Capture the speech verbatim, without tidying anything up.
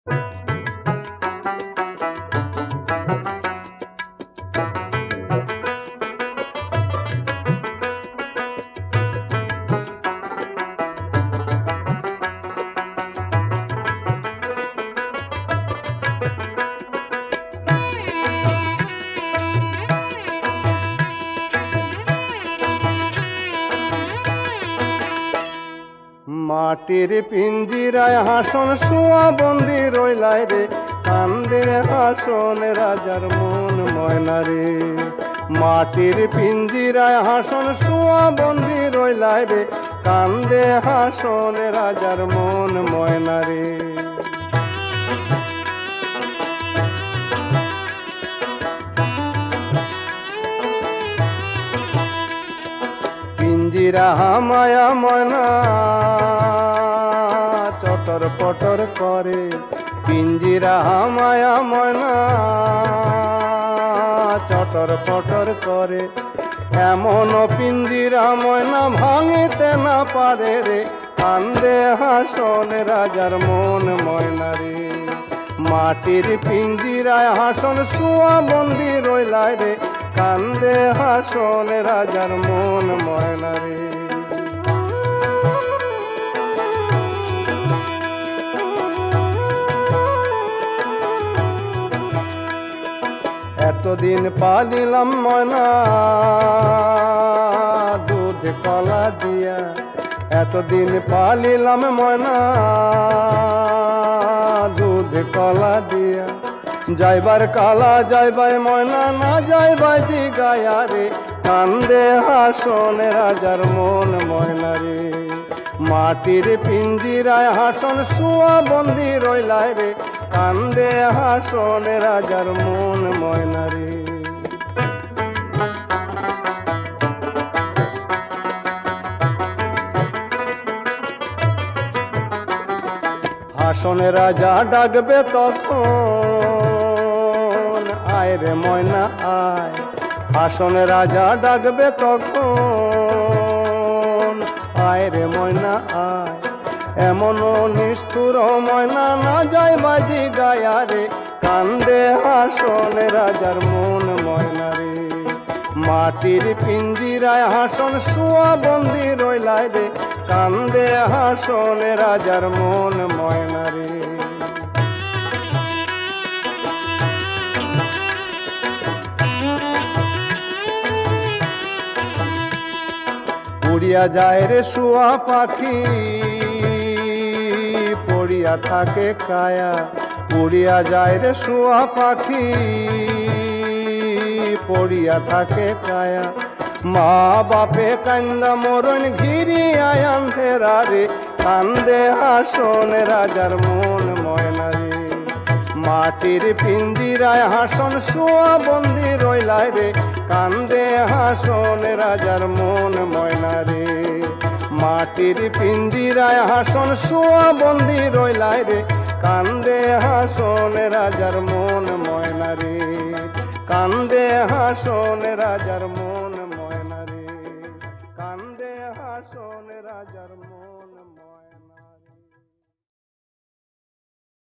মাটির পিঞ্জিরায় হাসন শোয়া বন্দি রইলাই রে, কান্দে হাসন রাজার মন ময়না রে। মাটির পিঞ্জিরায় হাসন শোয়া বন্দি রইলাই রে, কান্দে হাসন রাজার মন ময়না রে। পিঞ্জিরা মায়া ময়না চটর পটর করে, পিঞ্জিরা মায়া ময়না চটর পটর করে। এমন পিঞ্জিরা ময়না ভাঙিতে না পারে রে, কান্দে হাসন রাজার মন ময়না রে। মাটির পিঞ্জিরায় হাসন শোয়া বন্দি রইলাই রে, কান্দে হাসন রাজার মন ময়না রে। এতদিন পালিলাম ময়না দুধ কলা দিয়া, এতদিন পালিলাম ময়না দুধ কলা দিয়া। যাইবার কালা যাইবাই ময়না না যাইবাই জি গায়া রে, কান্দে হাসন রাজার মন ময়না রে। মাটির পিঞ্জিরায় হাসন শোয়া বন্দি রইলাই রে, কান্দে হাসন রাজার মন ময়না রে। হাসন রাজা ডাকবে তখন, আয় রে ময়না আয়। হাসন রাজা ডাকবে তখন, আয় রে ময়না আয়। এমন নিষ্ঠুর ময়না না যায় বাজি গায়া রে, কান্দে হাসন রাজার মন ময়না রে। মাটির পিঞ্জিরায় হাসন শোয়া বন্দি রইলাই রে, কান্দে হাসন রাজার মন ময়না রে। উড়িয়া যায় রে শুয়া পাখি, পড়িয়া থাকে কায়া। উড়িয়া যায় রে শুয়া পাখি, পড়িয়া থাকে কায়া। মা বাপে কান্দা মরণ ঘিরি আয়ান ফেরা রে, কান্দে হাসন রাজার মন ময়না রে। মাটির পিঞ্জিরায় হাসন শোয়া বন্দি রইলাই রে, কান্দে হাসন রাজার মন ময়না রে। মাটির পিঞ্জিরায় হাসন শোয়া বন্দি রইলাই রে, কান্দে হাসন রাজার মন ময়না রে। কান্দে হাসন রাজার মন।